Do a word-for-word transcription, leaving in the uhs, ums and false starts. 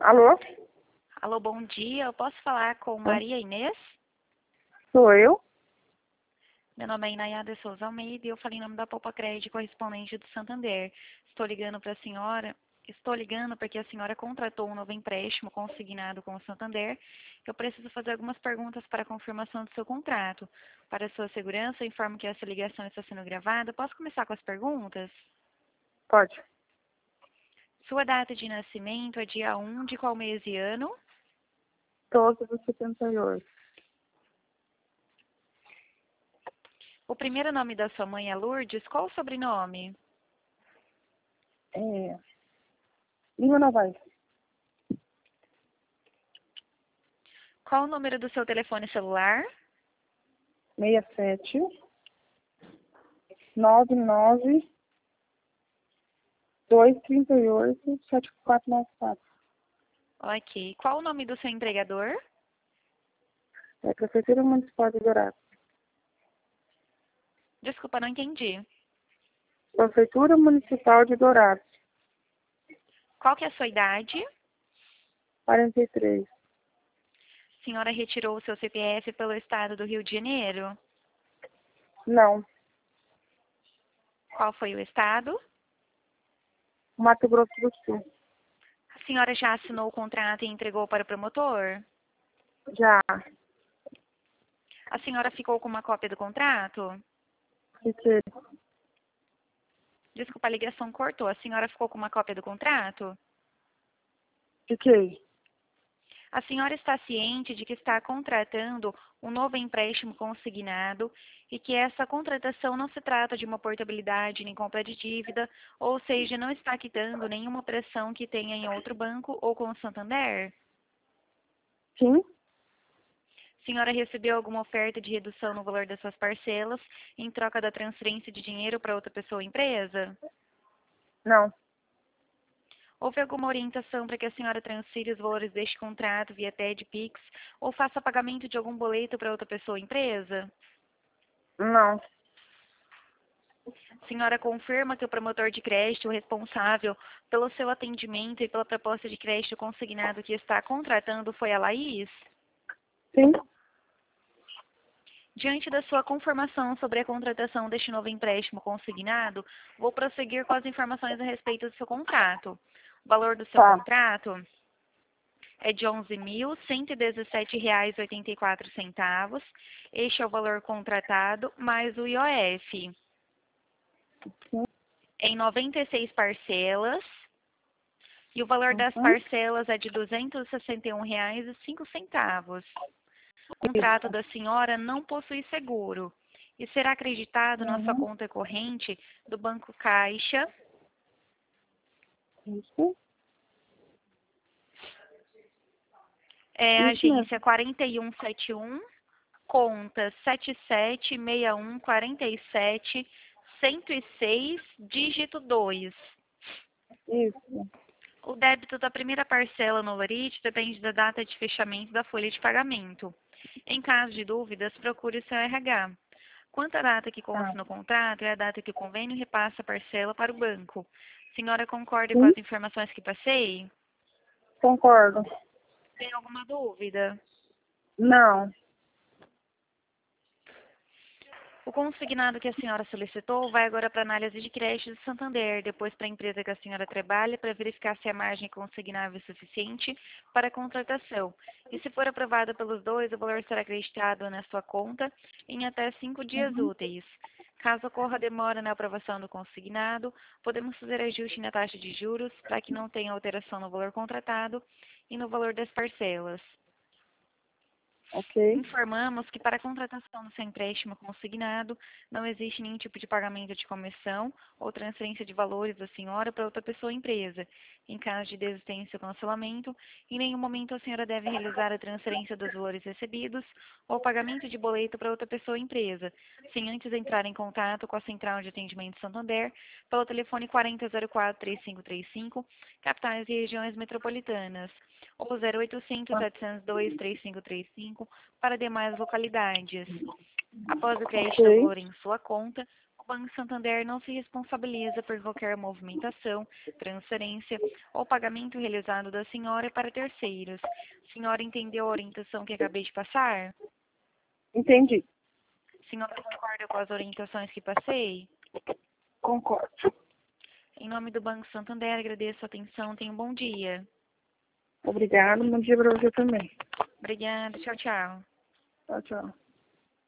Alô? Alô, bom dia. Eu posso falar com Maria Inês? Sou eu? Meu nome é Inayada Souza Almeida e eu falei em nome da Poupa Crédito, correspondente do Santander. Estou ligando para a senhora, estou ligando porque a senhora contratou um novo empréstimo consignado com o Santander. Eu preciso fazer algumas perguntas para a confirmação do seu contrato. Para sua segurança, eu informo que essa ligação está sendo gravada. Posso começar com as perguntas? Pode. Sua data de nascimento é dia um de qual mês e ano? doze de setenta e oito. O primeiro nome da sua mãe é Lourdes. Qual o sobrenome? É. Lima Novaes. Qual o número do seu telefone celular? sessenta e sete, noventa e nove, duzentos e trinta e oito, setenta e quatro noventa e quatro. Ok. Qual o nome do seu empregador? É Prefeitura Municipal de Dourados. Desculpa, não entendi. Prefeitura Municipal de Dourados. Qual que é a sua idade? quarenta e três. A senhora retirou o seu C P F pelo estado do Rio de Janeiro? Não. Qual foi o estado? Mato Grosso do Sul. A senhora já assinou o contrato e entregou para o promotor? Já. A senhora ficou com uma cópia do contrato? Fiquei. Desculpa, a ligação cortou. A senhora ficou com uma cópia do contrato? Fiquei. A senhora está ciente de que está contratando um novo empréstimo consignado e que essa contratação não se trata de uma portabilidade nem compra de dívida, ou seja, não está quitando nenhuma operação que tenha em outro banco ou com o Santander? Sim? A senhora recebeu alguma oferta de redução no valor das suas parcelas em troca da transferência de dinheiro para outra pessoa ou empresa? Não. Houve alguma orientação para que a senhora transfira os valores deste contrato via T E D, Pix ou faça pagamento de algum boleto para outra pessoa ou empresa? Não. A senhora confirma que o promotor de crédito responsável pelo seu atendimento e pela proposta de crédito consignado que está contratando foi a Laís? Sim? Diante da sua confirmação sobre a contratação deste novo empréstimo consignado, vou prosseguir com as informações a respeito do seu contrato. O valor do seu Tá. contrato é de onze mil cento e dezessete reais e oitenta e quatro centavos. Este é o valor contratado, mais o I O F. Sim. Em noventa e seis parcelas. E o valor das Uhum. parcelas é de duzentos e sessenta e um reais e cinco centavos. O contrato da senhora não possui seguro e será acreditado na sua Uhum. conta corrente do Banco Caixa, Isso. é a Isso mesmo. agência quatro um sete um, conta sete sete seis um quatro sete um zero seis, dígito dois. Isso. O débito da primeira parcela no Lorite depende da data de fechamento da folha de pagamento. Em caso de dúvidas, procure o seu R H. Quanto à data que Tá. consta no contrato, é a data que o convênio repassa a parcela para o banco. Senhora concorda com Sim? as informações que passei? Concordo. Tem alguma dúvida? Não. O consignado que a senhora solicitou vai agora para a análise de crédito do Santander, depois para a empresa que a senhora trabalha, para verificar se a margem consignável é suficiente para a contratação. E se for aprovada pelos dois, o valor será acreditado na sua conta em até cinco dias Uhum. úteis. Caso ocorra demora na aprovação do consignado, podemos fazer ajuste na taxa de juros para que não tenha alteração no valor contratado e no valor das parcelas. Ok. Informamos que para a contratação do seu empréstimo consignado não existe nenhum tipo de pagamento de comissão ou transferência de valores da senhora para outra pessoa ou empresa. Em caso de desistência ou cancelamento, em nenhum momento a senhora deve realizar a transferência dos valores recebidos ou pagamento de boleto para outra pessoa ou empresa, sem antes entrar em contato com a Central de Atendimento Santander pelo telefone quatro zero zero quatro, três cinco três cinco, capitais e regiões metropolitanas, ou zero oitocentos, setecentos e dois, três cinco três cinco para demais localidades. Após o crédito do Ok. valor em sua conta, O Banco Santander não se responsabiliza por qualquer movimentação, transferência ou pagamento realizado da senhora para terceiros. A senhora entendeu a orientação que acabei de passar? Entendi. A senhora concorda com as orientações que passei? Concordo. Em nome do Banco Santander, agradeço a atenção. Tenha um bom dia. Obrigado. Bom dia para você também. Obrigada. Tchau, tchau. Tchau, tchau.